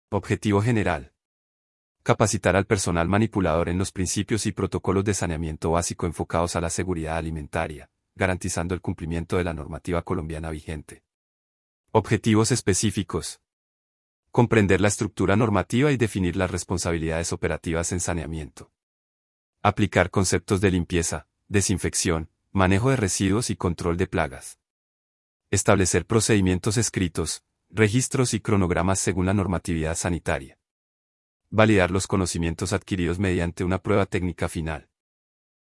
Objetivo general. Capacitar al personal manipulador en los principios y protocolos de saneamiento básico enfocados a la seguridad alimentaria, garantizando el cumplimiento de la normativa colombiana vigente. Objetivos específicos. Comprender la estructura normativa y definir las responsabilidades operativas en saneamiento. Aplicar conceptos de limpieza, desinfección, manejo de residuos y control de plagas. Establecer procedimientos escritos, registros y cronogramas según la normatividad sanitaria. Validar los conocimientos adquiridos mediante una prueba técnica final.